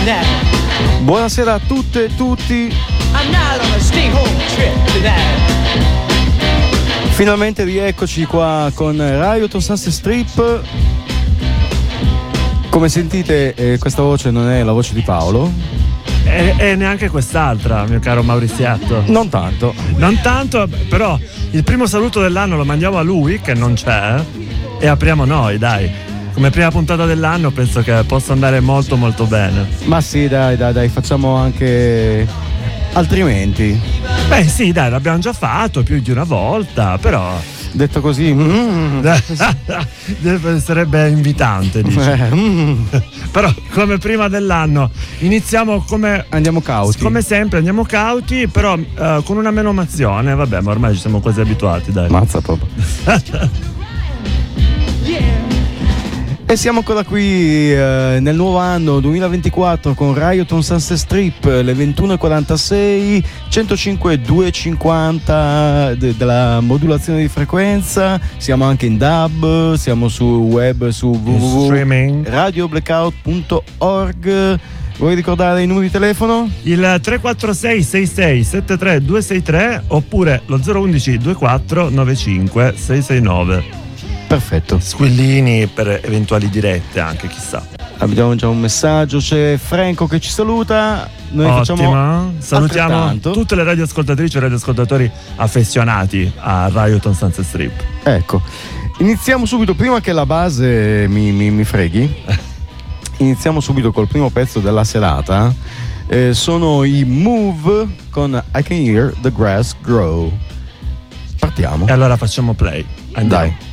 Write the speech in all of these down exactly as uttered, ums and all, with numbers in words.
tonight. Buonasera a tutte e tutti. I'm not on a stay home trip tonight. Finalmente rieccoci qua con Riot on Sunset Strip. Come sentite, eh, questa voce non è la voce di Paolo. E, e neanche quest'altra, mio caro Mauriziatto. Non tanto. Non tanto, però il primo saluto dell'anno lo mandiamo a lui, che non c'è, e apriamo noi, dai. Come prima puntata dell'anno penso che possa andare molto molto bene. Ma sì, dai, dai, dai, facciamo anche altrimenti. Beh sì, dai, l'abbiamo già fatto più di una volta, però detto così mm. sarebbe invitante, dici. Eh, mm. Però come prima dell'anno iniziamo come andiamo cauti, come sempre andiamo cauti, però uh, con una menomazione, vabbè, ma ormai ci siamo quasi abituati, dai. Mazza proprio. Yeah. E siamo ancora qui eh, nel nuovo anno duemilaventiquattro con Riot on Sunset Strip, le ventuno e quarantasei, centocinque duecentocinquanta de- della modulazione di frequenza. Siamo anche in dub, siamo su web, su w w w punto radio blackout punto org. Vuoi ricordare i numeri di telefono? Il tre quattro sei sei sei sette tre due sei tre oppure lo zero uno uno due quattro nove cinque sei sei nove. Perfetto. Squillini per eventuali dirette anche, chissà. Abbiamo già un messaggio, c'è Franco che ci saluta. Noi Ottima. facciamo Salutiamo altrettanto. tutte le radioascoltatrici e radioascoltatori affezionati a Riot on Sunset Strip. Ecco, iniziamo subito, prima che la base mi, mi, mi freghi. Iniziamo subito col primo pezzo della serata. Eh, sono i Move con I Can Hear the Grass Grow. Partiamo. E allora facciamo play. Andiamo. Dai.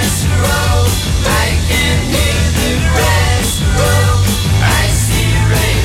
I can hear the grass grow. I see rain.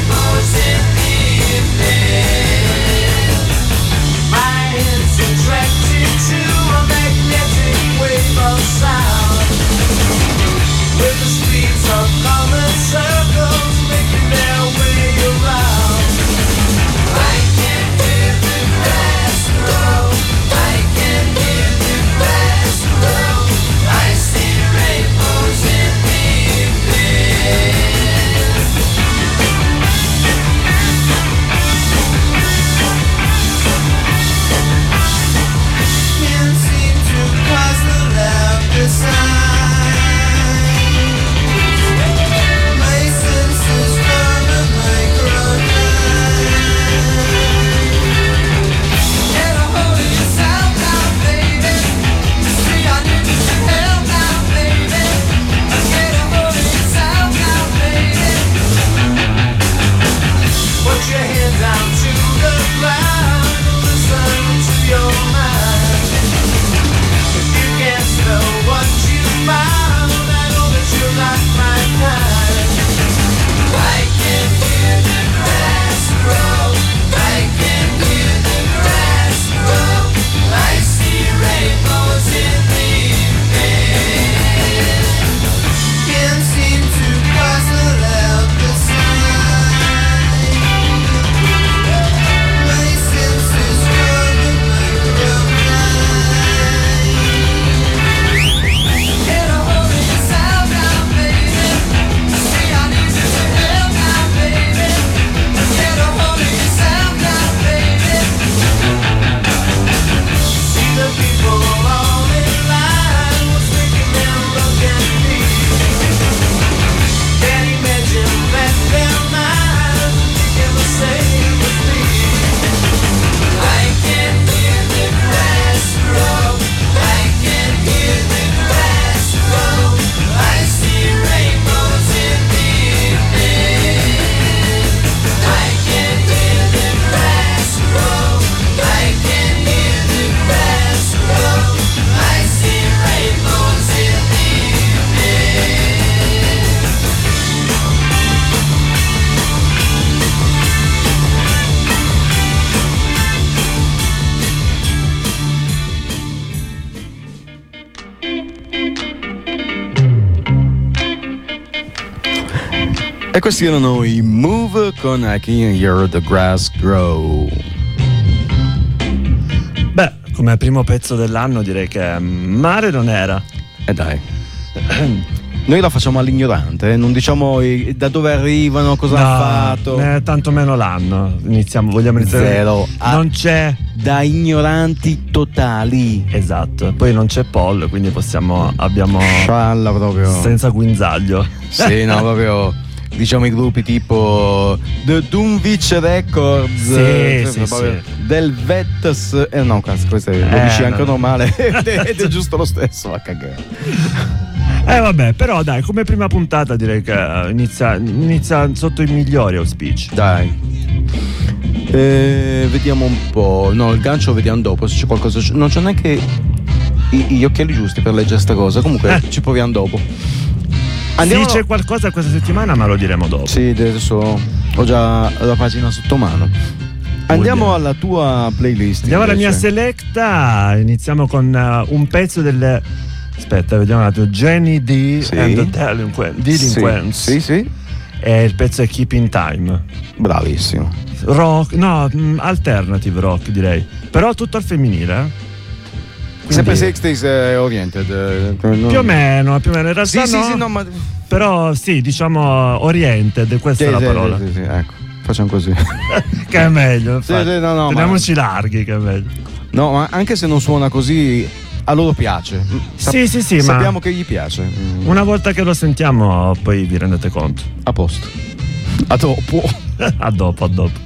Questi erano i Move con I Can Hear the Grass Grow. Beh, come primo pezzo dell'anno direi che male non era. E eh dai. Noi la facciamo all'ignorante, eh? Non diciamo i, da dove arrivano, cosa no, hanno fatto. Eh, tanto meno l'anno. Iniziamo, vogliamo iniziare. Zero. Non c'è. Da ignoranti totali. Esatto. Poi non c'è Paul, quindi possiamo. Abbiamo. Scialla proprio. Senza guinzaglio. Sì, no, proprio. Diciamo i gruppi tipo The Dunwich Records, sì, cioè, sì, sì. del Vetus. Eh no, cazzo, questo è, lo eh, dici no. anche normale ed è giusto lo stesso, a cagare. Eh vabbè, però dai, come prima puntata direi che inizia, inizia sotto i migliori auspici. Dai. Eh, vediamo un po'. No, il gancio vediamo dopo se c'è qualcosa. Non c'è neanche i, gli occhiali giusti per leggere sta cosa. Comunque eh. ci proviamo dopo. Andiamo... Sì, c'è qualcosa questa settimana, ma lo diremo dopo. Sì, adesso ho già la pagina sotto mano. Andiamo alla tua playlist. Andiamo invece. alla mia selecta. Iniziamo con uh, un pezzo del. Aspetta, vediamo un attimo. Jenny D sì. and the Delinquent. Delinquents. Sì, sì, sì. E il pezzo è Keeping Time. Bravissimo. Rock, no, mh, alternative rock direi. Però tutto al femminile. Eh? Sempre sixties eh, oriented. Eh, non... Più o meno, più o meno. In realtà sì, no, sì, sì, no, ma... Però sì, diciamo oriented, questa sì, è la sì, parola. Sì, sì, sì, ecco, facciamo così. Che è meglio. Sì, sì, no, no, teniamoci ma... larghi, che è meglio. No, ma anche se non suona così, a loro piace. Sap- sì, sì, sì. Sappiamo ma che gli piace. Una volta che lo sentiamo, poi vi rendete conto. A posto. A dopo. A dopo, a dopo.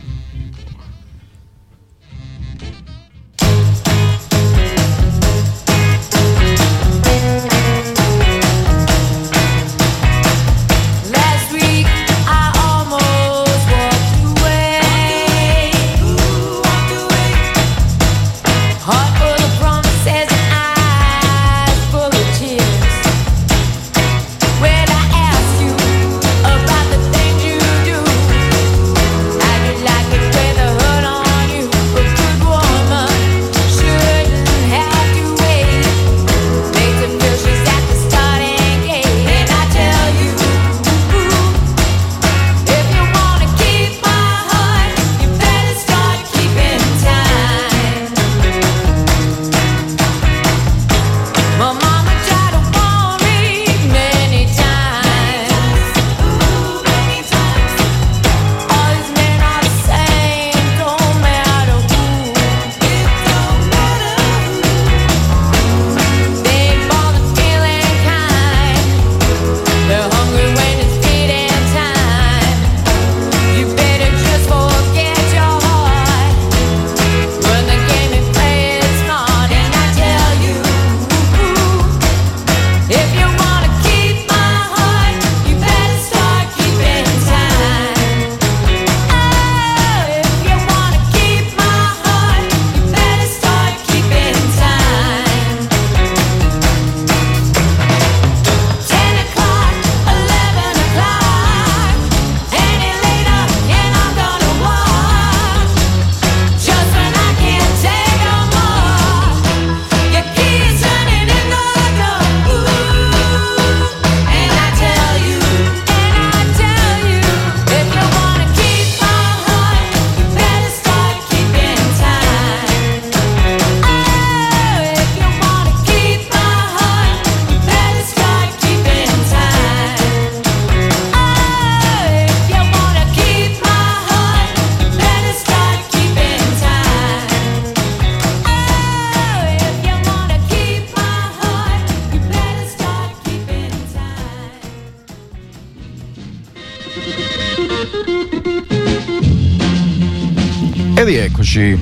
E rieccoci.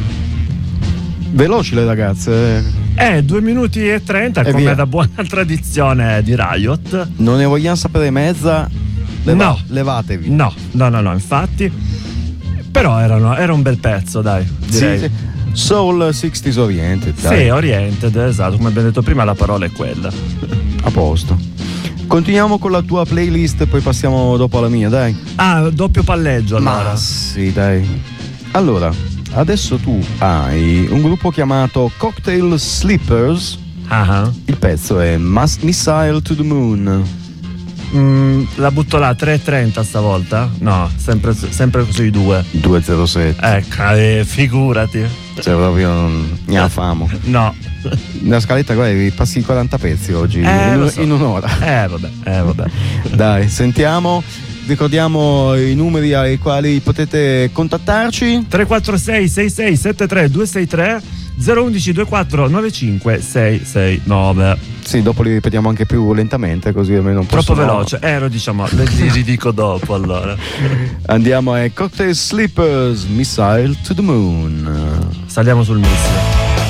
Veloci le ragazze. Eh, due minuti e trenta, E come via. da buona tradizione di Riot. Non ne vogliamo sapere mezza? Leva- No. Levatevi. No, no, no, no, infatti. Però erano, era un bel pezzo, dai, direi. Sì, sì. Soul sixties oriented, dai. Sì, oriented, esatto, come abbiamo detto prima la parola è quella. A posto. Continuiamo con la tua playlist, poi passiamo dopo alla mia, dai. Ah, doppio palleggio allora. Ma sì, dai. Allora, adesso tu hai un gruppo chiamato Cocktail Slippers. Ah, Il pezzo è Mas- Missile to the Moon. Mm, la butto là, tre e trenta stavolta? No, sempre, sempre sui due. due zero sette. Ecco, eh, figurati. Cioè proprio non ne ha famo. No. Nella scaletta guarda, passi quaranta pezzi oggi eh, in, so. in un'ora. Eh vabbè, eh vabbè. Dai, sentiamo. Ricordiamo i numeri ai quali potete contattarci. tre quattro sei sei sei sette tre due sei tre zero uno uno due quattro nove cinque sei sei nove. Sì, dopo li ripetiamo anche più lentamente, così almeno un po'. Troppo veloce, eh lo diciamo, li ridico dopo allora. Andiamo ai Cocktail Slippers, Missile to the Moon. Saliamo sul missile.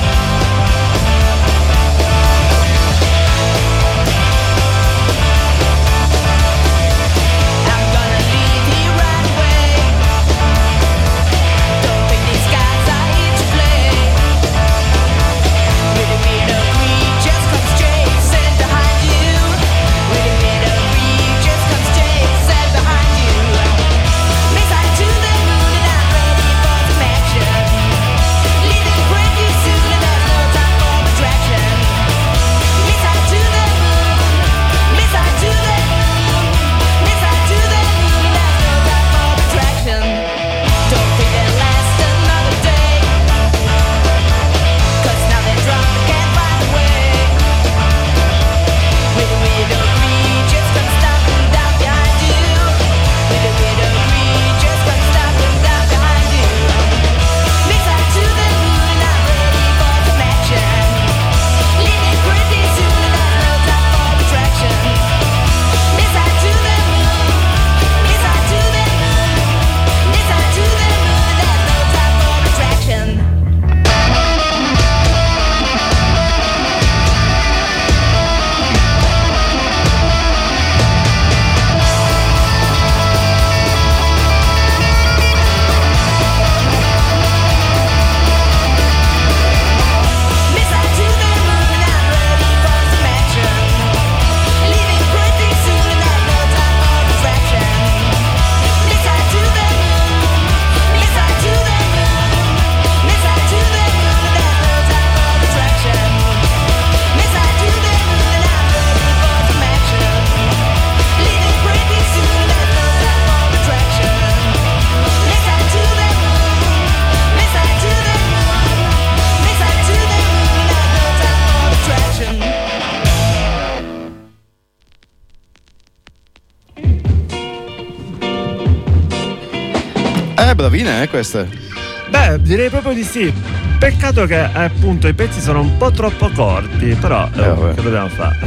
Eh, bravine, eh, queste. Beh, direi proprio di sì. Peccato che appunto i pezzi sono un po' troppo corti, però eh, Eh, che dobbiamo fare?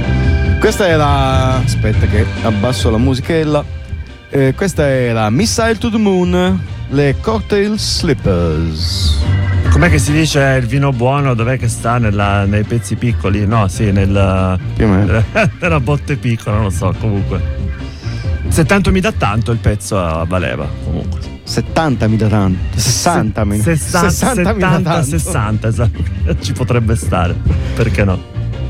Questa è la... aspetta che abbasso la musichella. Eh, questa è la Missile to the Moon, le Cocktail Slippers. Com'è che si dice il vino buono? Dov'è che sta? Nella, nei pezzi piccoli? No, sì, nel, Più o meno. nella botte piccola, non lo so, comunque. Se tanto mi dà tanto il pezzo valeva, comunque. settanta mi dà tanto. sessanta mi sessanta, sessanta mi dà tanto. sessanta, esatto. Ci potrebbe stare, perché no?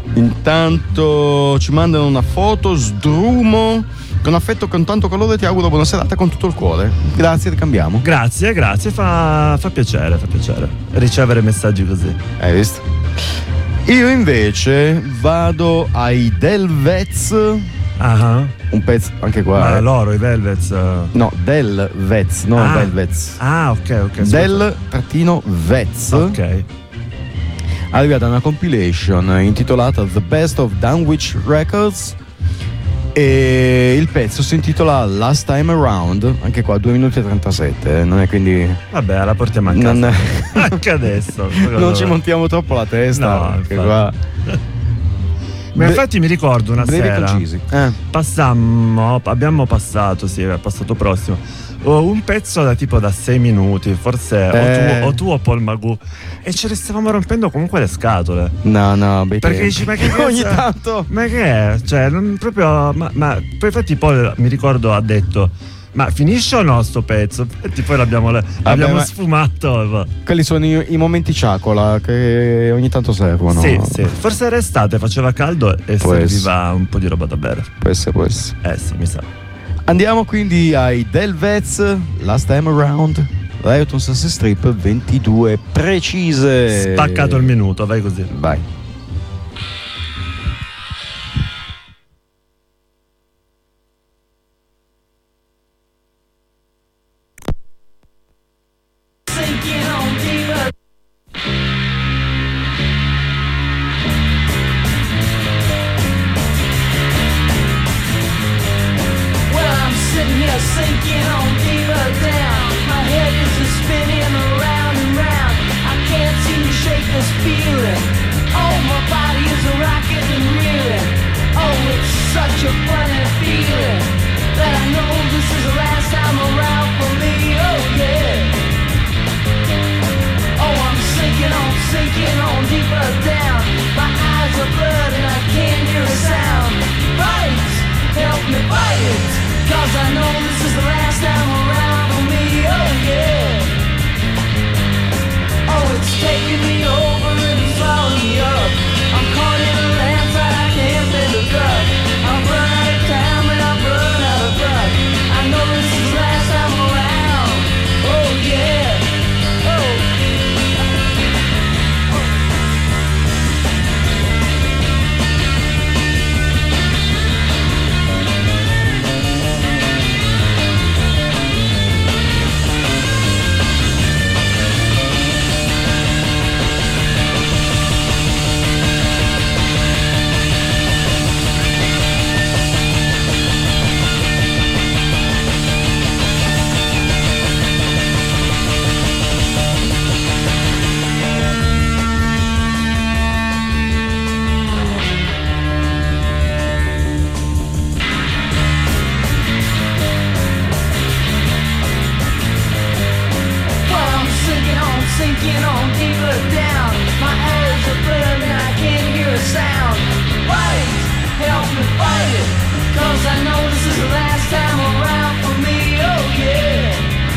Intanto ci mandano una foto, Sdrumo. Con affetto, con tanto calore ti auguro buona serata con tutto il cuore. Grazie, ricambiamo. Grazie, grazie, fa, fa piacere, fa piacere ricevere messaggi così. Hai visto? Io invece vado ai Delvez. Ah, Un pezzo, anche qua. ma eh. loro, i Velvets. uh. No, Delvez, non Ah. Velvez. Ah, ok, ok. scusa. Del trattino Vez. Ok. Arriva da una compilation intitolata The Best of Dunwich Records e il pezzo si intitola Last Time Around, anche qua due minuti e trentasette, eh, non è quindi Vabbè, la portiamo a casa. non, Anche adesso. non ci montiamo troppo la testa, No, perché infatti. qua Ma infatti mi ricordo una brevi e sera concisi. Eh. passammo, abbiamo passato, sì, è passato prossimo, oh, un pezzo da tipo da sei minuti, forse Eh. o, tu, o tu o Paul Magoo, e ce le stavamo rompendo comunque le scatole. No, no, bei Perché tempi. dici, ma che cazzo- ogni tanto Ma che è? Cioè, non proprio. Ma, ma poi infatti Paul mi ricordo ha detto: ma finisce o no sto pezzo? Infatti poi l'abbiamo, l'abbiamo ma- sfumato. quelli sono i, i momenti ciacola che ogni tanto servono. Sì, sì. Forse era estate, faceva caldo e Può serviva un po' di roba da bere. Può essere, può essere. Eh sì, mi sa. Andiamo quindi ai Delvez, Last Time Around, Riot on Sunset Strip, ventidue precise. Spaccato il minuto, vai così. Vai. sinking on deeper down. My eyes are blurred and I can't hear a sound. Fight, help me fight it, cause I know this is the last time around for me, oh yeah.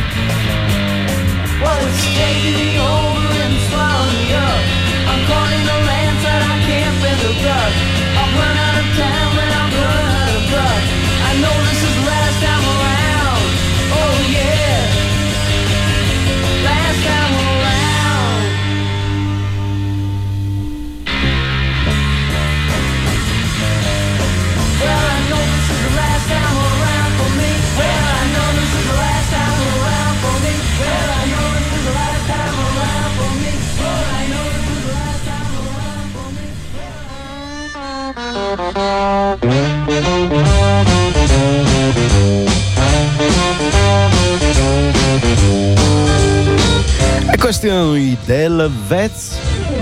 Well, it's taking me over and swallowing me up. I'm caught in a landslide, I can't bend the rug. I'll run out of time and I'll run out of luck. I know this is the last time around, oh yeah. Last time around. Well, I know this is the last time around for me. Well, I know this is the last time around for me. Well, I know this is the last time around for me. Well, I know this is the last time around for me. E questi erano i Del Vets.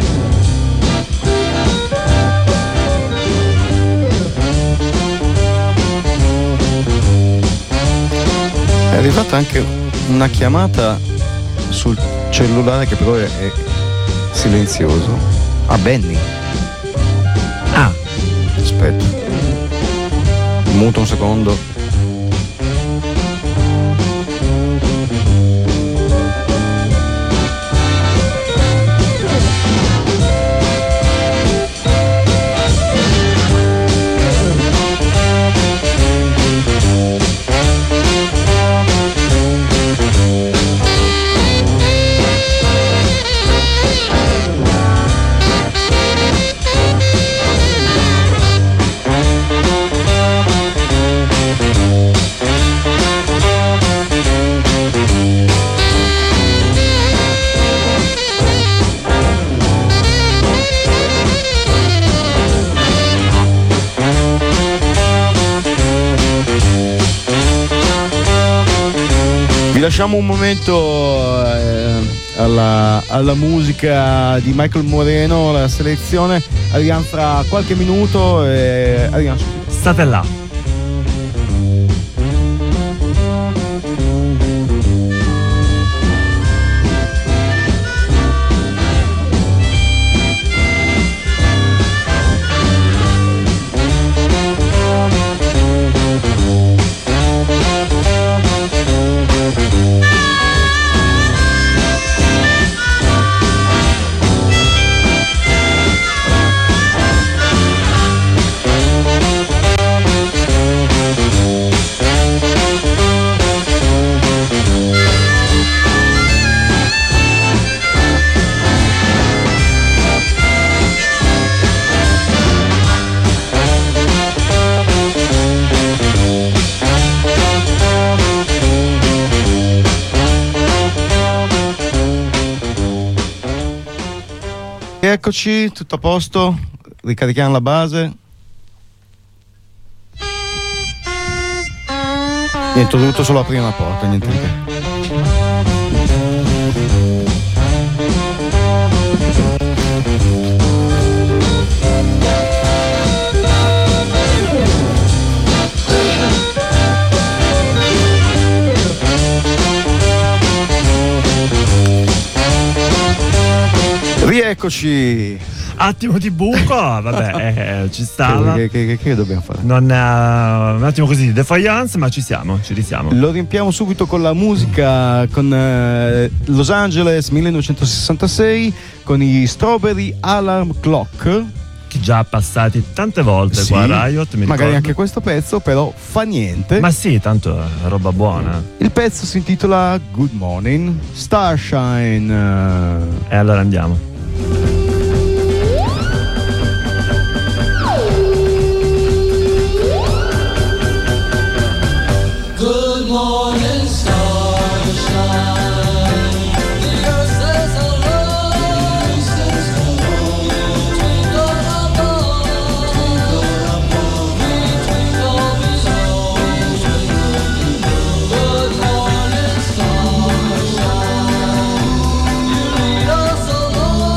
È arrivata anche una chiamata sul cellulare che però è, è silenzioso. A Benny. Ah, Aspetta. Muto un secondo. Lasciamo un momento eh, alla, alla musica di Michael Moreno, la selezione. Arriviamo fra qualche minuto e arriviamo subito. state là. Eccoci, tutto a posto, ricarichiamo la base. Niente, ho dovuto solo aprire una porta, niente di che. Rieccoci. Attimo di buco, vabbè, eh, ci stava. Che, che, che, che dobbiamo fare? Non, uh, un attimo così di defiance, ma ci siamo, ci risiamo. Lo riempiamo subito con la musica, con uh, Los Angeles millenovecentosessantasei, con i Strawberry Alarm Clock. Che già passati tante volte, sì, qua a Riot, mi magari ricordo. Anche questo pezzo, però fa niente. Ma sì, tanto è roba buona. Il pezzo si intitola Good Morning Starshine. E allora andiamo. Good morning, starshine. The earth says hello, says hello. Twinkle above, twinkle above. We twinkle below. Good morning, starshine. You lead us along.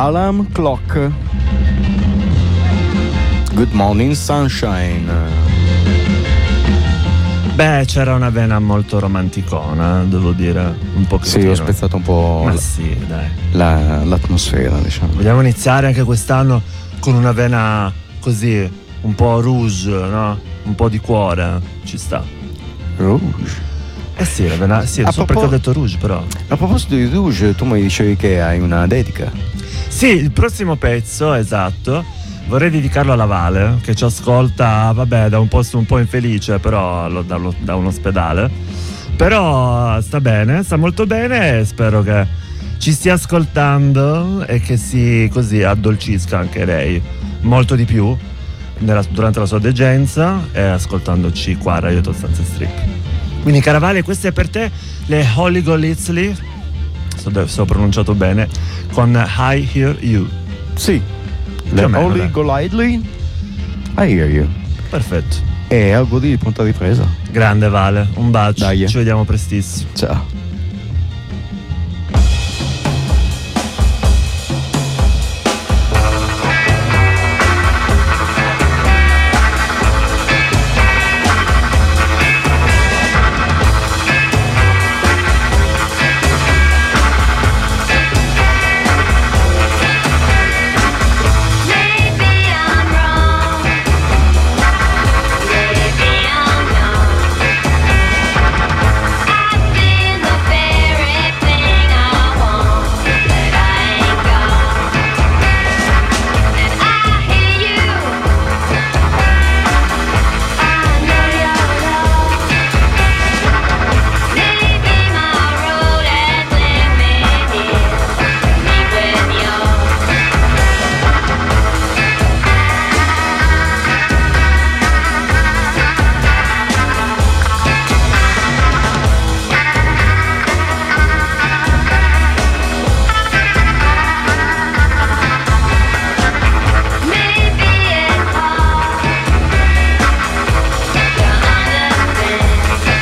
Alarm Clock. Good Morning Sunshine. Beh, c'era una vena molto romanticona, devo dire, un po' Sì, ho spezzato un po' Ma la- sì, dai. la- l'atmosfera, diciamo. Vogliamo iniziare anche quest'anno con una vena così, un po' rouge, no? Un po' di cuore, ci sta. Rouge. Eh sì, la vena, sì, A non so perché ho propos- detto rouge però. A proposito di Rouge, tu mi dicevi che hai una dedica. Sì, il prossimo pezzo, esatto, vorrei dedicarlo alla Vale, che ci ascolta, vabbè, da un posto un po' infelice, però lo- da, lo- da un ospedale. Però sta bene, sta molto bene e spero che ci stia ascoltando e che si così addolcisca anche lei molto di più nella- durante la sua degenza e ascoltandoci qua a Radio Tostanze Strip. Quindi cara Vale, questo è per te, le Holy Golightly, so, so pronunciato bene, con I Hear You. Sì. Più Le o meno, Holy dai. Golightly. I hear you. Perfetto. E auguri di pronta ripresa. Grande Vale, un bacio. Dai. Ci vediamo prestissimo. Ciao. Maybe I'm wrong. Maybe I'm young. I've been the very thing I want, but I ain't got. And I hear you. I know you're lost. Maybe my road has led me here. Me with yours. Maybe it's hard to understand,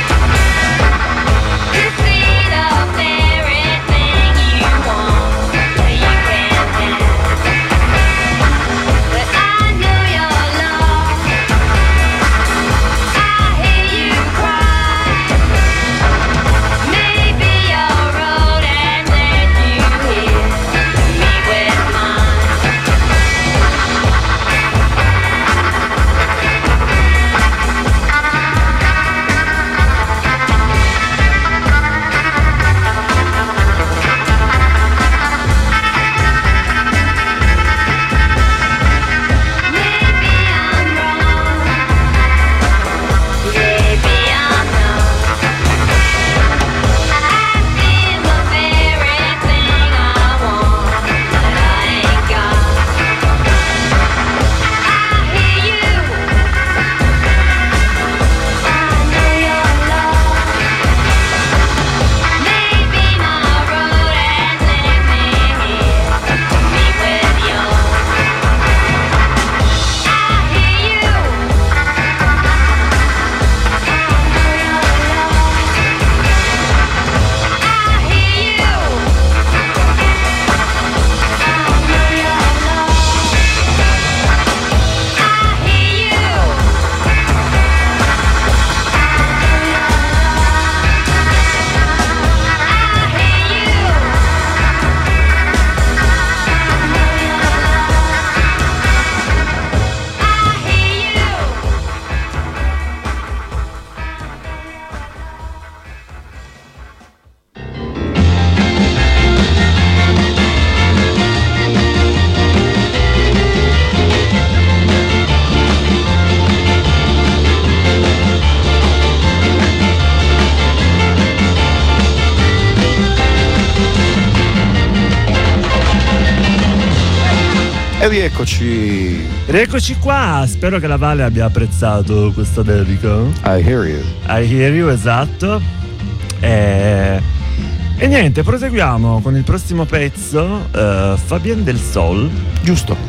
to see the very thing you want that you can't have. But I know you're lost. I hear you cry. Maybe your road has led you here, me with mine. Maybe I'm wrong. Maybe I'm not. I've been the very thing I want, but I ain't got. I hear you. I know you're lost. Maybe my road has led me here, me with yours. I hear you. I know you're E rieccoci. Rieccoci qua, spero che la Vale abbia apprezzato questa dedica. I hear you. I hear you, esatto. E, e niente, proseguiamo con il prossimo pezzo, eh, Fabien Del Sol. Giusto.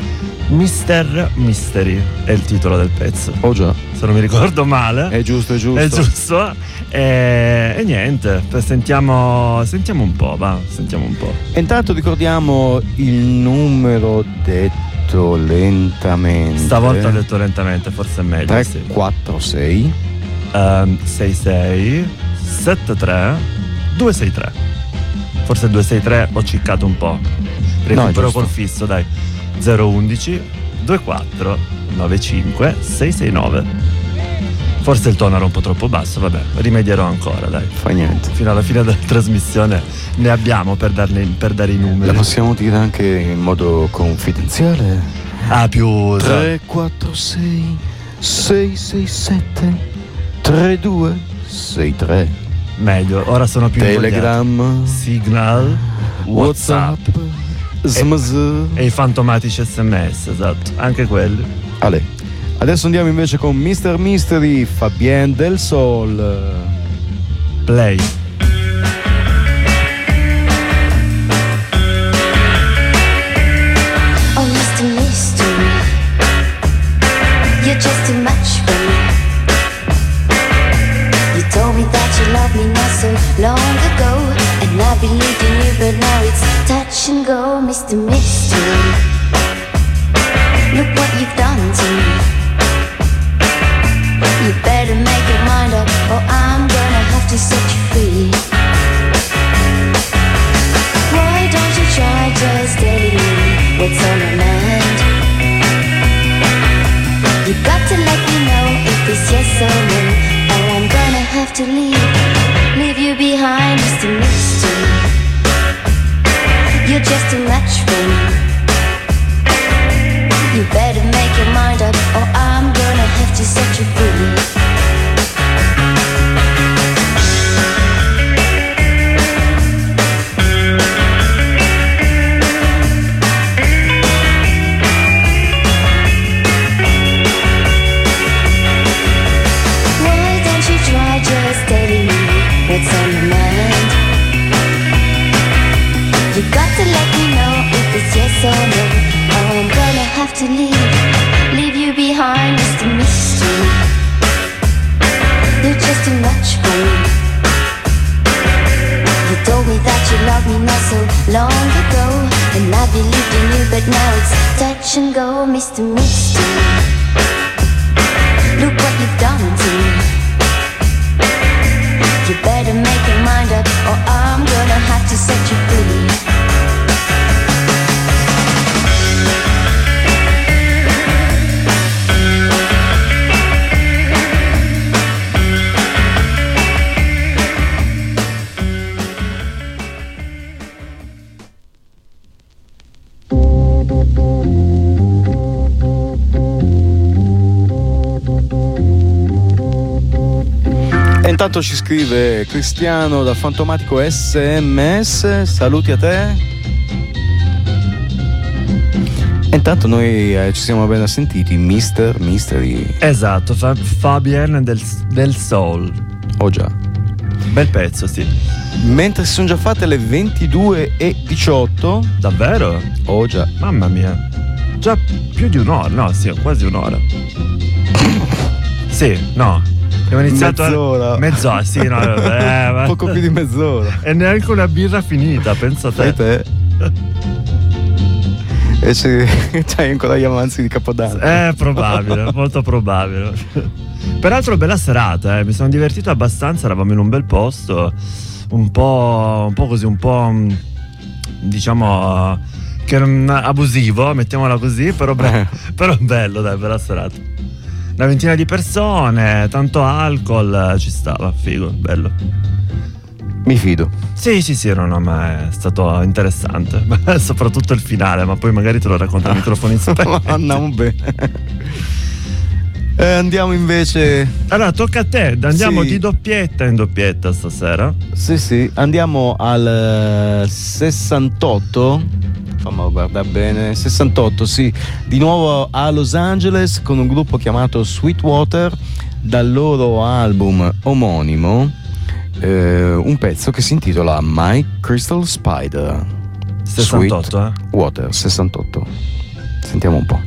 Mister Mystery è il titolo del pezzo, Oh già, se non mi ricordo male. è giusto, è giusto. È giusto. E, e niente, sentiamo, sentiamo un po', va, sentiamo un po'. E intanto ricordiamo il numero detto lentamente. Stavolta ho detto lentamente, forse è meglio. tre sì. quattro sei Ehm, sei sei sette tre due sei tre. Forse due sei tre ho ciccato un po'. Recupero giusto. col fisso, dai. zero undici ventiquattro novantacinque seicentosessantanove. Forse il tono era un po' troppo basso, vabbè, rimedierò ancora, dai. Fa niente. Fino alla fine della trasmissione ne abbiamo per, darne, per dare i La numeri. possiamo dire anche in modo confidenziale. Ah, più tre quattro sei sei sei sette tre due sei tre. meglio, ora sono più invogliato. Telegram, Signal, WhatsApp WhatsApp, S M S. e i fantomatici sms, esatto, anche quelli. Ale. Adesso andiamo invece con mister Mystery, Fabien Del Sol. Play. Oh, Mister Mystery, you're just too much for me. You told me that you loved me not so long ago, and I believed in you, but now it's touch and go. Mister Mystery, look what you've done to me. You better make your mind up, or I'm gonna have to set you free. Why don't you try just telling me what's on your mind? You got to let me know if it's yes or no, or I'm gonna have to leave, leave you behind, Mister Mystery. You're just too much for me. You better make your mind up, or I'm gonna have to set you free. Why don't you try just telling me what's on your mind? You got to let me know if it's yes or no, or I'm gonna have to leave, leave you behind, Mister Mystery. You're just too much for me. You told me that you loved me not so long ago, and I believed in you, but now it's touch and go, Mister Mystery. Look what you've done to me. You better make your mind up, or I'm gonna have to set you free. E intanto ci scrive Cristiano da Fantomatico S M S, saluti a te. E intanto noi eh, ci siamo appena sentiti mister Mystery. Esatto, Fa- Fabien del, del Soul. Oh già. Bel pezzo, sì. Mentre si sono già fatte le ventidue e diciotto. Davvero? Oh già. Mamma mia. Già più di un'ora, no, sì, quasi un'ora. Sì, no. Abbiamo iniziato Mezz'ora. a... Mezz'ora, sì, no. Eh, ma... Poco più di mezz'ora. E neanche una birra finita, pensa a te. Fai te. E c'è- c'hai ancora gli avanzi di Capodanno. È probabile, molto probabile. Peraltro bella serata, eh. Mi sono divertito abbastanza, eravamo in un bel posto, un po', un po' così, un po' mh, diciamo che non- abusivo, mettiamola così, però, be- però bello, dai, bella serata. Una ventina di persone, tanto alcol, ci stava, figo, bello. Mi fido. Sì, sì, sì, no, no, ma è stato interessante. Soprattutto il finale, ma poi magari te lo racconto al microfono in spento. Andiamo bene. Eh, andiamo invece. Allora, tocca a te, andiamo Sì. di doppietta in doppietta stasera. Sì, sì, andiamo al eh, sessantotto. Fammi guardare bene. sessantotto, sì. Di nuovo a Los Angeles con un gruppo chiamato Sweetwater, dal loro album omonimo. Eh, un pezzo che si intitola My Crystal Spider. sessantotto, eh? Sweetwater, sessantotto. Sentiamo un po'.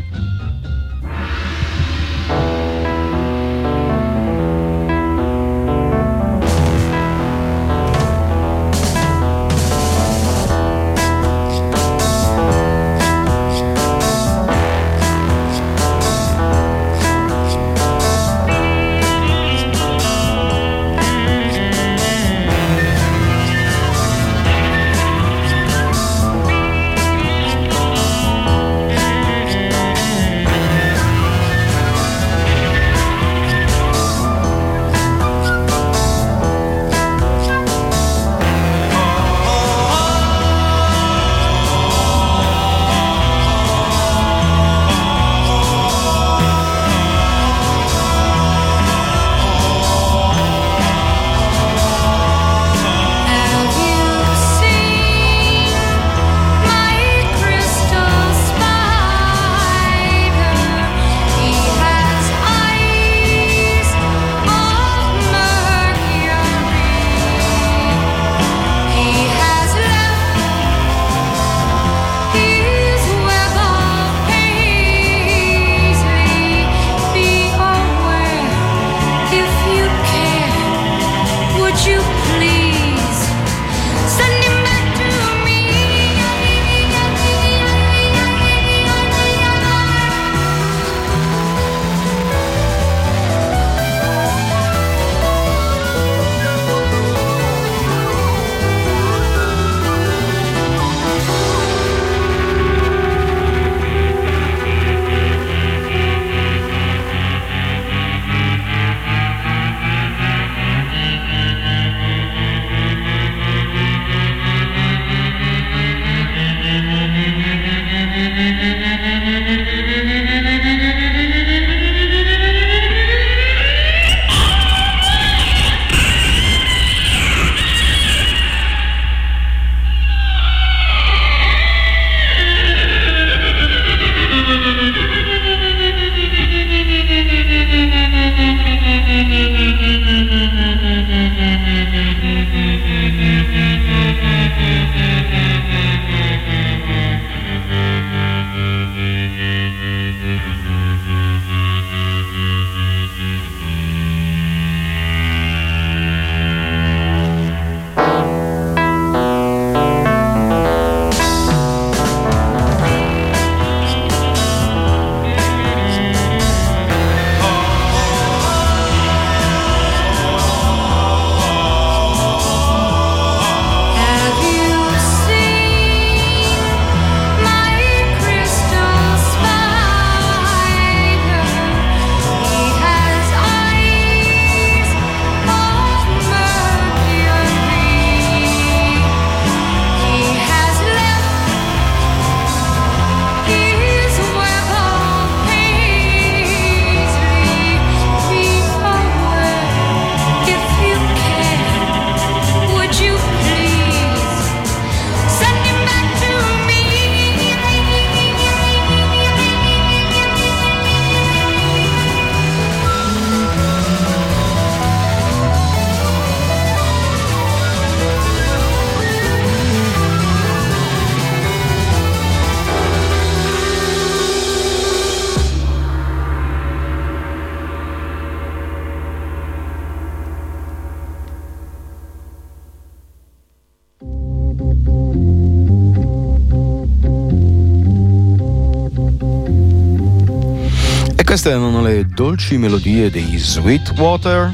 Queste erano le dolci melodie dei Sweetwater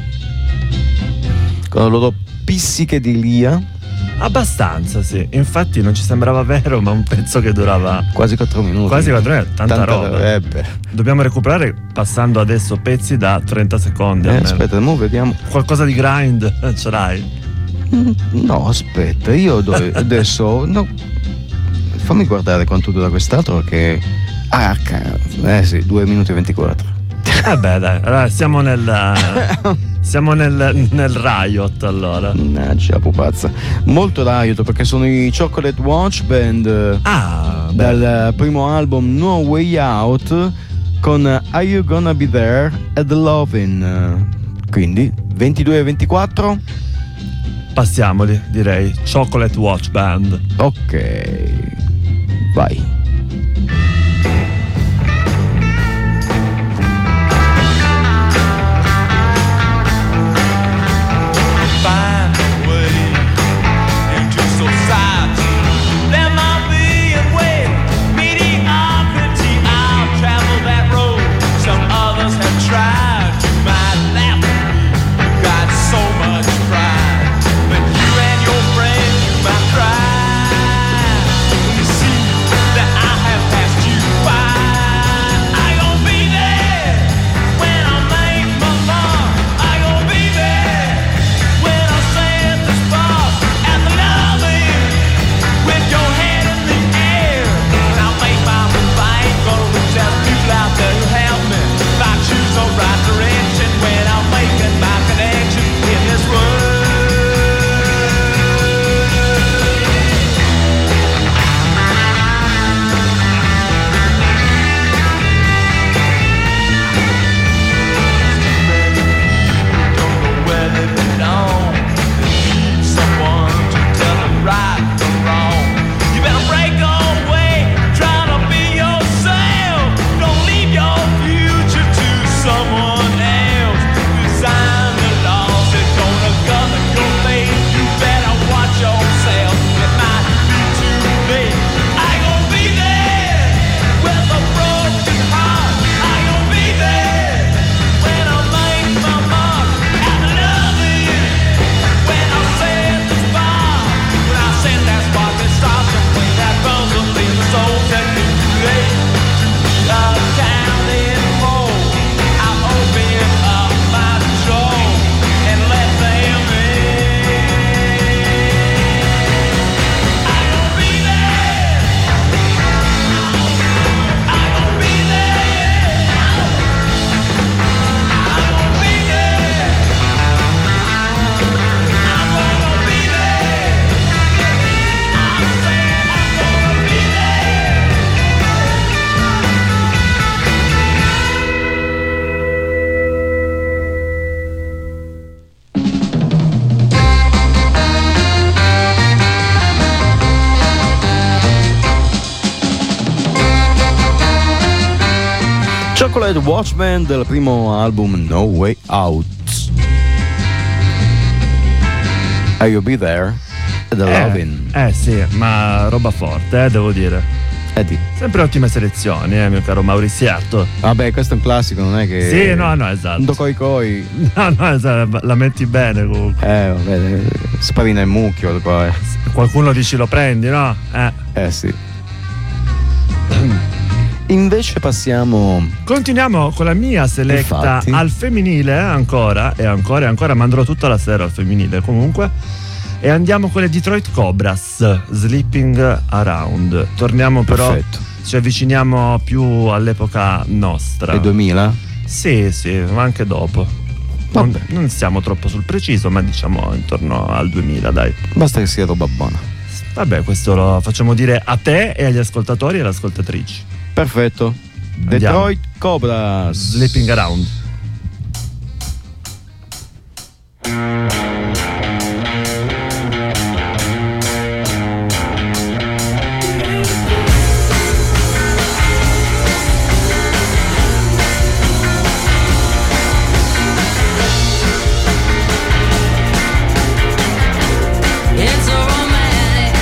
con la loro psichedelia. Abbastanza, sì. Infatti non ci sembrava vero, ma un pezzo che durava quasi quattro minuti. Quasi quattro minuti, tanta, tanta roba. Eh Dobbiamo recuperare passando adesso pezzi da trenta secondi. Eh, aspetta, mo vediamo. Qualcosa di grind ce l'hai? No, aspetta, io do- adesso no. Fammi guardare quanto dura quest'altro che ah, eh sì, due minuti e ventiquattro. Eh beh, dai, allora siamo nel siamo nel, nel Riot allora. Mannaggia pupazza. Molto Riot perché sono i Chocolate Watch Band. Ah, dal primo album No Way Out con Are You Gonna Be There at the Lovin'. Quindi ventidue e ventiquattro. Passiamoli, direi. Chocolate Watch Band. Ok. Vai. Chocolate Watchman del primo album No Way Out. Are You Be There? The Eh, Lovin'. eh sì, ma roba forte, eh, devo dire. Eddie. Sempre ottime selezioni, eh, mio caro Mauriziato. Vabbè, questo è un classico, non è che. Sì, no, no, esatto. Un do coi coi. No, no, esatto, la metti bene comunque. Eh, vabbè, sparina il mucchio poi. Qualcuno dici lo prendi, no? Eh. Eh sì. Invece passiamo. Continuiamo con la mia seletta Infatti. al femminile, eh, ancora e ancora e ancora, ma andrò tutta la sera al femminile comunque. E andiamo con le Detroit Cobras, Sleeping Around. Torniamo però, Perfetto. ci avviciniamo più all'epoca nostra. E duemila? Sì, sì, ma anche dopo. Non, Vabbè. non stiamo troppo sul preciso, ma diciamo intorno al duemila, dai. Basta che sia roba buona. Vabbè, questo lo facciamo dire a te e agli ascoltatori e alle ascoltatrici. Perfetto. Andiamo. Detroit Cobras. Sleeping Around. It's a romantic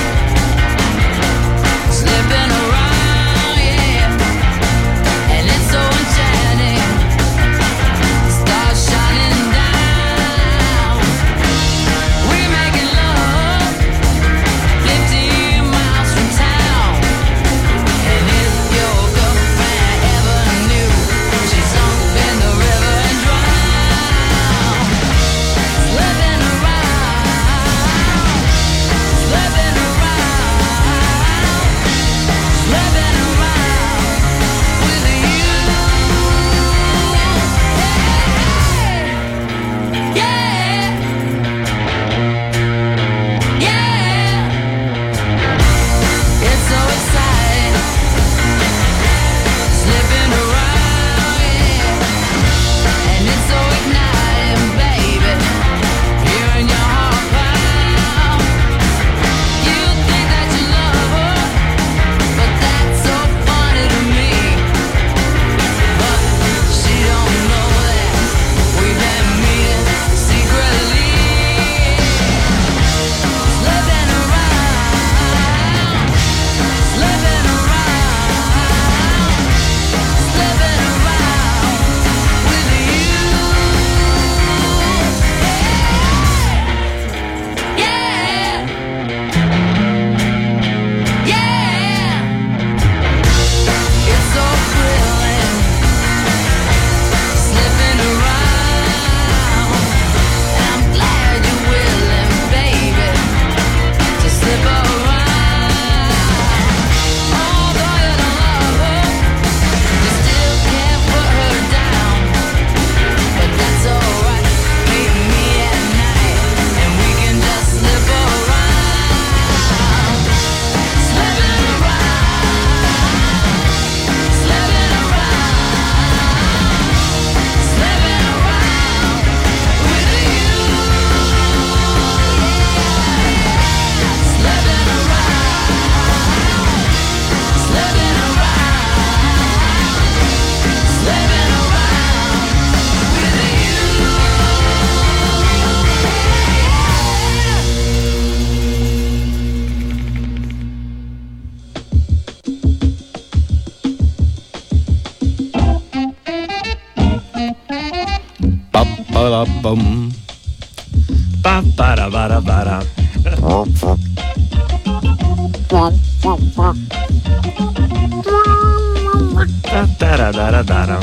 slipping around, yeah, and it's so enchanting. Stars shining down. We're making love fifty miles from town, and if your girlfriend ever knew, she's sunk in the river and drowned. Slipping around. Slipping around, slipping around with you. Yeah, yeah, yeah. It's so exciting, slipping around, yeah, and it's so igniting, baby. Hearing your heart pound. You think that you love her, but that's so funny to me. But she don't know that we've been meeting secretly. Slipping around, slipping around, slipping around with you. Yeah, yeah, it's so thrilling, slipping around. I'm glad you're willing, baby, to slip around. Although you don't love her, you still can't put her down. But that's alright, meet me at night, and we can just slip around. Slipping around, slipping around, slipping around with you. Slipping around, slipping around, slipping around with Ba-ba-da-bum. Pa, para, para, para. Ta, tara, dara, dara.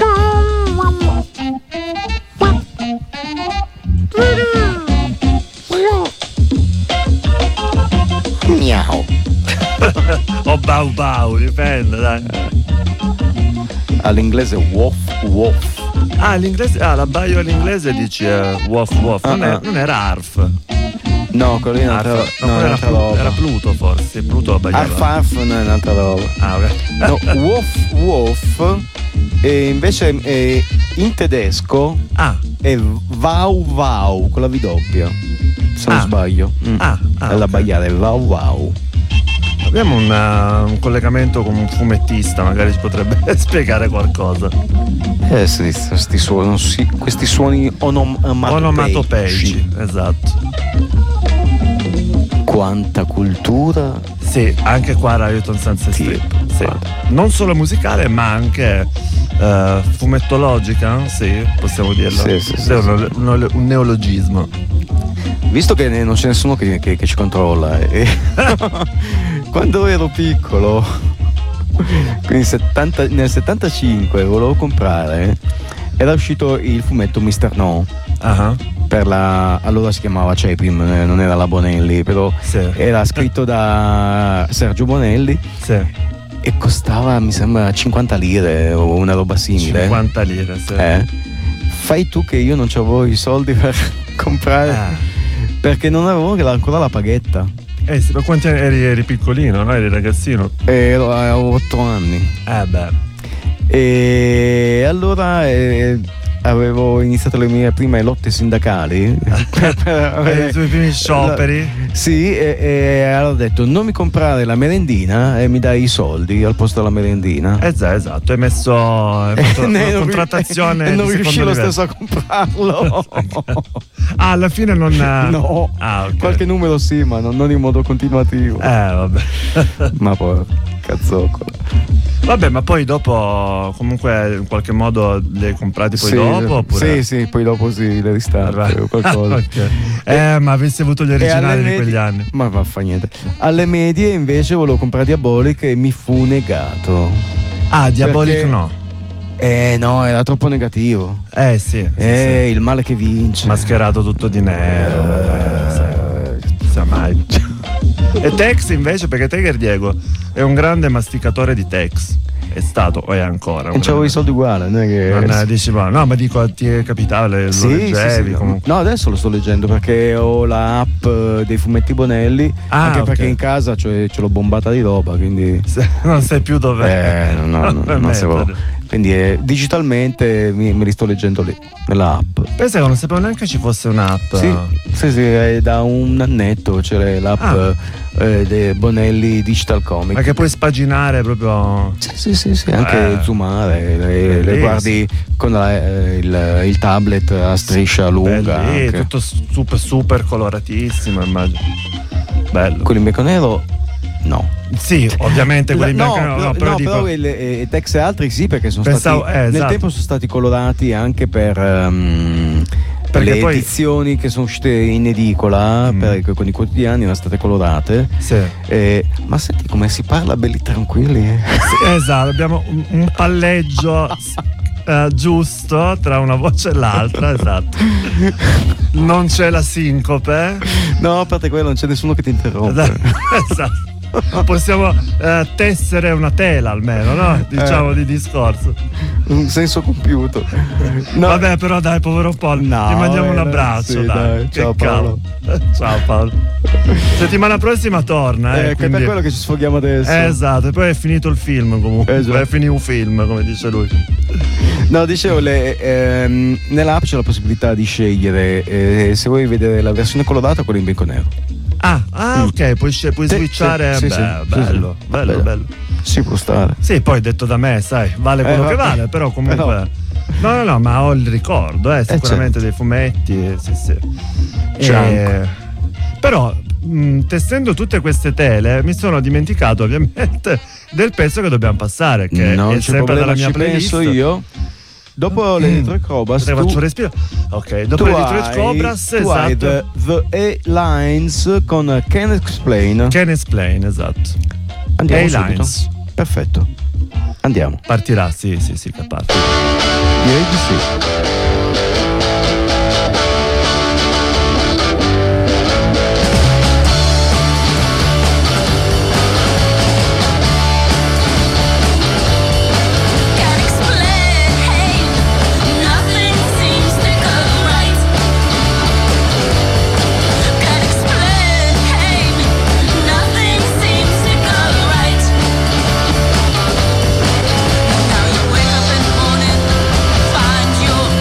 Miau. Oh, bau bau, dipende, dai. All'inglese woof woof. Ah, l'inglese, ah, l'abbaio all'inglese dici eh, woof woof. Non, Ah, è- ah. non era arf. No, quello lì è un'altra, Arf. no, No, è era, un'altra Plu- roba. era Pluto forse. Pluto abbaiava. Arf arf no, è un'altra roba. Ah, ok. No, woof woof e invece eh, in tedesco Ah, è Wow Wow con la V doppia. Se non Ah. sbaglio. Mm. Ah, ah, è da ok. baiare Wow Wow. Abbiamo un, uh, un collegamento con un fumettista, magari ci potrebbe spiegare qualcosa. Eh sì, questi suoni, sì, questi suoni onomatopeici. Onomatopeici, esatto. Quanta cultura. Sì, anche qua Rayoton Sunset Sì. Strip. Sì. Non solo musicale, ma anche uh, fumettologica, sì, possiamo dirlo. Sì, sì, sì, È un, un, un neologismo. Visto che non c'è nessuno che, che- che ci controlla, e quando ero piccolo, quindi settanta nel settantacinque, volevo comprare, era uscito il fumetto mister No. Ah, Per la, allora si chiamava Cepim, eh, non era la Bonelli, però sì. era scritto da Sergio Bonelli Sì. e costava, mi sembra, cinquanta lire o una roba simile. cinquanta lire, sì. Eh. Fai tu che io non avevo i soldi per comprare, Ah. perché non avevo ancora la paghetta. Eh sì, ma quanti anni eri, eri piccolino, no? Eri ragazzino? E ero- avevo otto anni. Eh beh. E allora eh, avevo iniziato le mie prime lotte sindacali. per- per avere- I tuoi primi scioperi? Sì, e, e allora ho detto non mi comprare la merendina e mi dai i soldi al posto della merendina. Eh già, esatto, hai messo hai fatto E una non- contrattazione e non di riuscì secondo lo livello. stesso a comprarlo. Ah, alla fine non No, Ah, ok. qualche numero sì, ma non, non in modo continuativo. Eh, vabbè. Ma poi cazzoccolo. Vabbè, ma poi dopo comunque in qualche modo li hai comprati poi Sì, dopo oppure? sì, sì, poi dopo sì, le ristampe o qualcosa. Ok. Eh, ma avessi avuto gli E alle originali di medie- quegli anni. Ma va, fa niente. Alle medie invece volevo comprare Diabolic e mi fu negato. Ah, Diabolic Perché- no. Eh no, era troppo negativo. Eh sì, sì, Eh, sì. il male che vince. Mascherato tutto di nero. vabbè, sai, sa mai. E Tex invece, perché Tiger Diego è un grande masticatore di Tex. È stato o è ancora. un E c'avevo grande- i soldi uguali, non è che. Non è, dici, ma no, ma dico, ti è capitato, lo Sì, sì, leggevi sì. comunque. No, adesso lo sto leggendo perché ho la app eh, dei fumetti Bonelli. Ah, anche ok. perché in casa cioè, ce l'ho bombata di roba, quindi. Se- Non sai più dove. Eh, no, no, no, non sapevo. Quindi eh, digitalmente mi, me li sto leggendo lì, nella app. Pensa che non sapevo neanche ci fosse un'app. Sì, sì, sì, è da un annetto c'è l'app Ah. eh, dei Bonelli Digital Comic. Ma che puoi spaginare proprio. Sì, sì, sì, sì, anche Eh. zoomare, le, le Bellissimo. guardi con la- eh, il, il tablet a striscia lunga. Belli, anche. tutto super, super coloratissimo, immagino. Bello. Quelli in bianco e nero? No. Sì, ovviamente quelli in no, bianco e nero, però, no, però no, dico. però il, eh, Tex e altri sì, perché sono Pensavo- stati eh, nel esatto. tempo sono stati colorati anche per ehm, Perché le poi- edizioni che sono uscite in edicola Mm. per- con i quotidiani erano state colorate. Sì. Eh, ma senti come si parla belli tranquilli, eh? Sì, esatto, abbiamo un, un palleggio eh, giusto tra una voce e l'altra, esatto. Non c'è la sincope. No, a parte quello non c'è nessuno che ti interrompe. Esatto. Possiamo eh, tessere una tela almeno, no? Diciamo Eh. di discorso. Un senso compiuto. No. Vabbè, però dai, povero Paolo, No, ti mandiamo un eh, abbraccio, sì, dai. dai. Che Ciao, Paolo. cavolo. Ciao Paolo. Settimana prossima torna, eh, Eh, che quindi- per quello che ci sfoghiamo adesso. Eh, esatto, e poi è finito il film comunque. Eh, già. È finito un film, come dice lui. No, dicevo, le, ehm, nell'app c'è la possibilità di scegliere eh, se vuoi vedere la versione colorata o quella in bianco e nero. Ah, ah ok, puoi, sce- puoi Sì, switchare. sì, Beh, sì, sì, bello, sì. bello, Bello. bello. Ci può stare. Sì, poi detto da me, sai, vale quello Eh, che vabbè. vale, però comunque. Però- No, no, no, ma ho il ricordo, eh, sicuramente dei fumetti, eh, sì, sì. Gianco. Però, mh, testendo tutte queste tele, mi sono dimenticato ovviamente del pezzo che dobbiamo passare, che non è c'è sempre problema, dalla mia ci playlist. penso io. Dopo le tre Cobras Te tu, faccio un respiro. Ok, dopo tu le Detroit hai, Cobras, tu hai esatto. the, the A-Lines con Can Explain. Can Explain, esatto. Andiamo A-Lines. subito. Perfetto. Andiamo. Partirà, sì, sì, sì, che parte. Direi di sì. Can't explain, nothing seems to go right. Can't explain, nothing seems to go right. Now you wake up in the morning, find your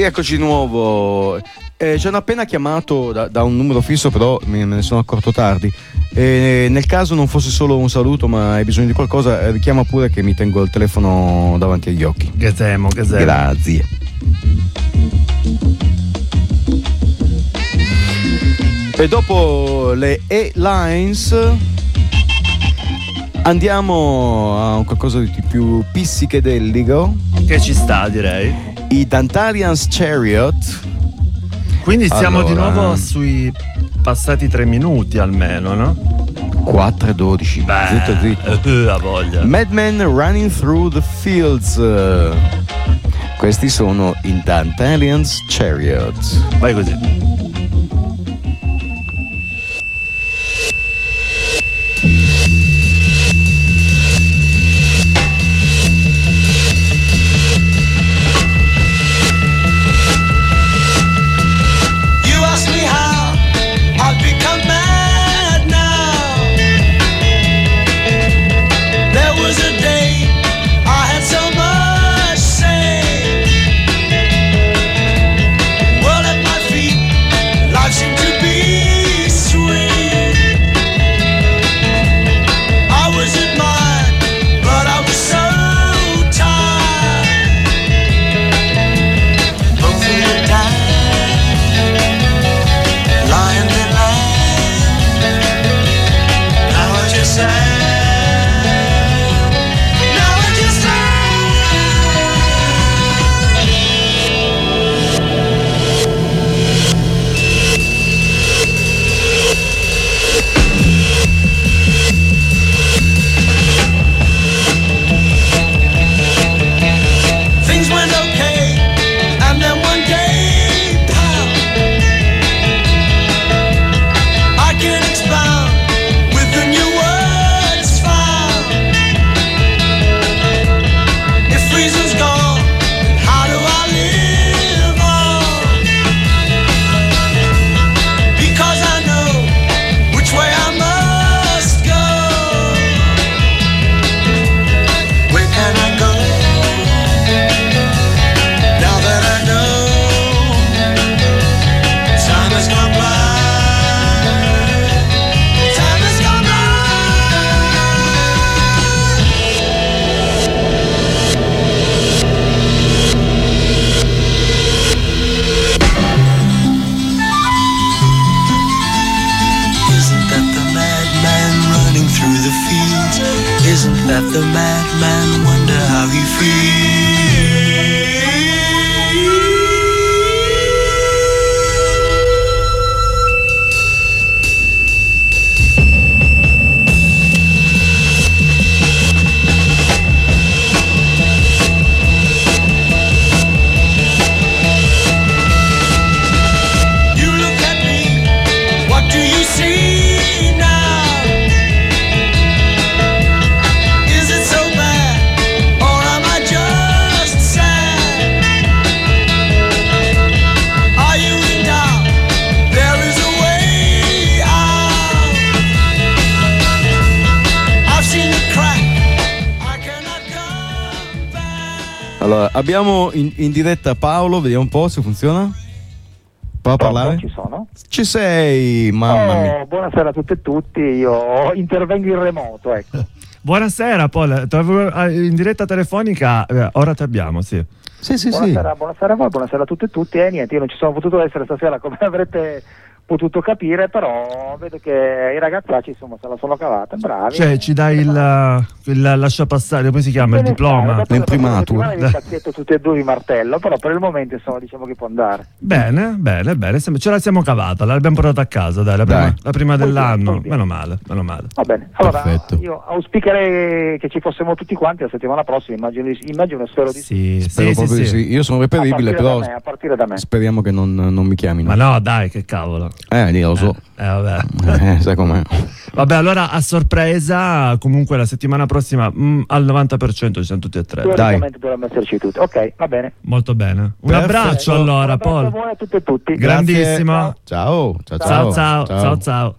Rieccoci di nuovo. Eh, ci hanno appena chiamato da, da un numero fisso, però me, me ne sono accorto tardi. Eh, nel caso non fosse solo un saluto, ma hai bisogno di qualcosa, eh, richiama pure che mi tengo il telefono davanti agli occhi. Che temo, che temo. Grazie. E dopo le A-Lines andiamo a un qualcosa di più psichedelico. Che ci sta, direi. I Dantalians Chariot. Quindi siamo Allora, di nuovo sui passati tre minuti almeno, no? quattro e dodici. Zitto zitto. eh, ha voglia. Madman Running Through the Fields. Questi sono i Dantalians Chariot. Vai così. You ask me how I've become mad now. There was a day I had so much say. Well, at my feet, life seemed to be sweet. I was admired, but I was so tired. Both of the time lying in line. Now I just say, now I just say. Things went okay, and then one day, pow, I can expound with the new words found. If reason's gone, how do I live on? Because I know which way I must go. Where can I go now that I know time has gone by? Time has gone by. Isn't that the madman running through the fields? Isn't that the madman? Wonder how he feels. You look at me, what do you see now? Is it so bad, or am I just sad? Are you in doubt? There is a way out. I've seen the crack, I cannot come back. Allora, abbiamo in, in diretta Paolo, vediamo un po' se funziona. Prova a parlare? Ci sono? Ci sei, mamma Oh, mia. buonasera a tutte e tutti, io intervengo in remoto, ecco. Buonasera Paul, Ti avevo- eh, in diretta telefonica, eh, ora ti abbiamo, sì. Sì, sì, sì. Buonasera, buonasera a voi, buonasera a tutte e tutti. E niente, io non ci sono potuto essere stasera come avrete potuto capire, però vedo che i ragazzacci insomma se la sono cavata, bravi. Cioè, ci dai il, il lascia passare, come si chiama? Il Bene, diploma? dopo- L'imprimatur. dopo il cazzetto tutti e due di martello, però per il momento insomma diciamo che può andare. Bene, bene, bene. Sem- Ce la siamo cavata, l'abbiamo portata a casa, dai, la prima, Dai. la prima Molto dell'anno. bene, molto bene. Meno male, meno male. Va bene, allora Perfetto. io auspicherei che ci fossimo tutti quanti la settimana prossima, immagino, immagino e spero di sì. Sì, Spero sì, sì, proprio di sì. sì. Io sono A reperibile, partire però da me, a partire da me. speriamo che non, non mi chiamino. Ma no, dai, che cavolo. Eh, lì lo so. Eh, vabbè. Eh, sai com'è. Vabbè, allora a sorpresa, comunque la settimana prossima mm, al novanta per cento ci siamo tutti e tre. Teoricamente dovremmo esserci tutti. Ok, va bene. Molto bene. Un Perfetto. abbraccio Un allora, abbraccio a Paul. voi e a tutte e tutti. Grandissimo. Ciao. Ciao, Ciao, ciao, ciao, ciao.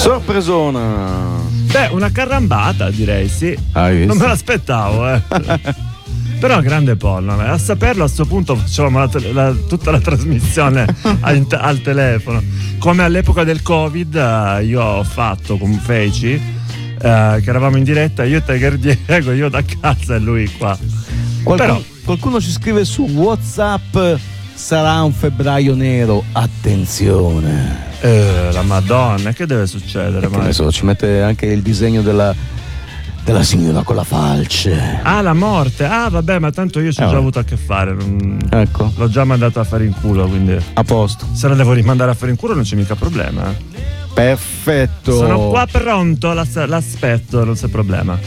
Sorpresona. Beh, una carrambata direi, sì. Hai visto? Non me l'aspettavo, eh. Però grande Pollo, a saperlo a sto punto facevamo la te- la- tutta la trasmissione al, al telefono. Come all'epoca del Covid eh, io ho fatto con Feci, eh, che eravamo in diretta, io e Tiger Diego, io da casa e lui qua. Qualcuno, Però qualcuno ci scrive su WhatsApp: sarà un febbraio nero, attenzione. eh, la Madonna, che deve succedere? Che mai? ne so, ci mette anche il disegno della, della signora con la falce. Ah, la morte. Ah, vabbè, ma tanto io ci ho Eh, già vabbè. avuto a che fare. non- Ecco, L'ho già mandato a fare in culo, quindi a posto. se la devo rimandare a fare in culo non c'è mica problema. eh. Perfetto. Sono qua pronto, l'ass- l'aspetto, non c'è problema.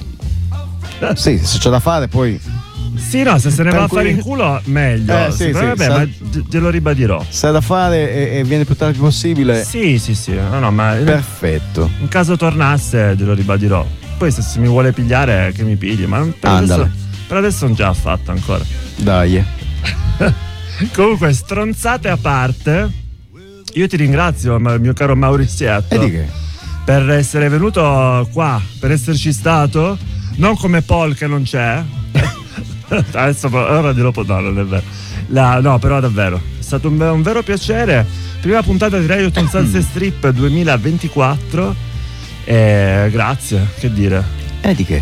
Sì, se c'è da fare poi. Sì, no, se se ne va a fare in culo meglio. Eh, sì, Però sì, vabbè, sa- ma te- te lo ribadirò. Se ha da fare e, e viene più tardi possibile. Sì, sì, sì. No, no, ma Perfetto. in caso tornasse te lo ribadirò. Poi se, se mi vuole pigliare che mi pigli, ma per Andale. adesso, per adesso non già fatto ancora. Dai. Comunque, stronzate a parte, io ti ringrazio, ma- mio caro Maurizietto, E di che? per essere venuto qua, per esserci stato, non come Paul che non c'è. Adesso ora dirò no, non è vero. La- no, però davvero, è stato un, un vero piacere. Prima puntata di Radio Tom Sunset Strip duemilaventiquattro. E grazie, che dire. E di che?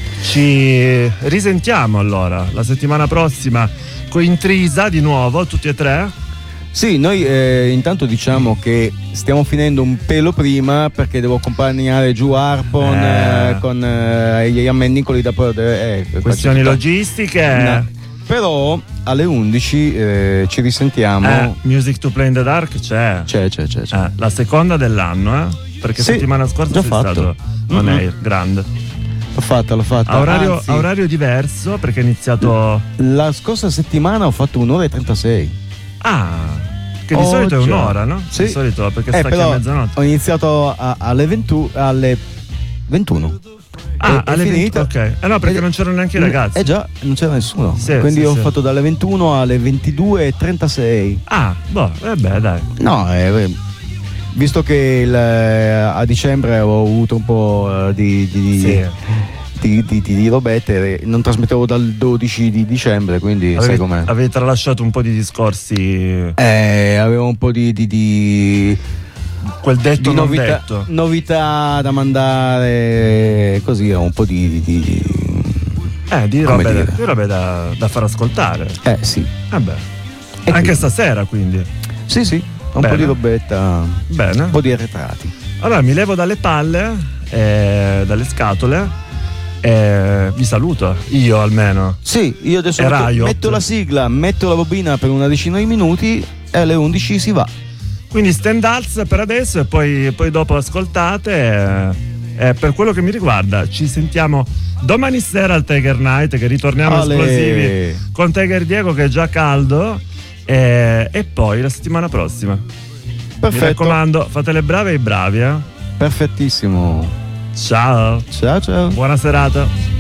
Ci risentiamo allora la settimana prossima con Intrisa di nuovo, tutti e tre. Sì, noi eh, intanto diciamo che stiamo finendo un pelo prima perché devo accompagnare giù Harpon Eh. eh, con eh, Ian Nicoli da eh, Questioni qua c'è tutta- logistiche. No. Però alle undici eh, ci risentiamo. Eh, Music to Play in the Dark c'è. C'è, c'è, c'è. c'è. Eh, la seconda dell'anno, eh? Perché Sì, settimana scorsa già sei fatto. stato on Mhm. air, grande. L'ho fatta, l'ho fatta. A orario, Anzi, a orario diverso perché è iniziato. la scorsa settimana ho fatto un'ora e trentasei. Ah, che di Oh, solito è già. un'ora, no? Sì. Di solito perché Eh, stacchi a però mezzanotte. ho iniziato a- alle, ventu- alle ventuno. Ah, è alle venti, finita. ok. Eh no, perché Eh, non c'erano neanche i ragazzi. Eh già, non c'era nessuno. Sì, Quindi sì, ho sì. fatto dalle ventuno alle ventidue e trentasei. Ah, boh, vabbè, dai. No, eh, visto che il, eh, a dicembre ho avuto un po' eh, di, di, Sì. di, di, di, di robette, eh, non trasmettevo dal dodici di dicembre, quindi sai Avevi, com'è. avevi tralasciato un po' di discorsi. Eh, avevo un po' di, di, di, Quel detto di non novità, detto. novità da mandare, così ho un po' di... di, di- Eh, di come robe, dire? di robe da, da far ascoltare. Eh sì, Vabbè. E Anche quindi? stasera, quindi. sì sì, un Bene. po' di robetta, Bene. un po' di arretrati. Allora mi levo dalle palle, eh, dalle scatole, e vi saluto. Io almeno. Sì, io adesso E metto, Riot. metto la sigla, metto la bobina per una decina di minuti e alle undici si va. Quindi stand alz per adesso e poi, poi dopo ascoltate. E, e per quello che mi riguarda, ci sentiamo domani sera al Tiger Night, che ritorniamo Ale. esplosivi con Tiger Diego che è già caldo. E, e poi la settimana prossima. Mi Perfetto, raccomando, fate le brave e i bravi, eh. perfettissimo. Ciao, Ciao ciao. buona serata.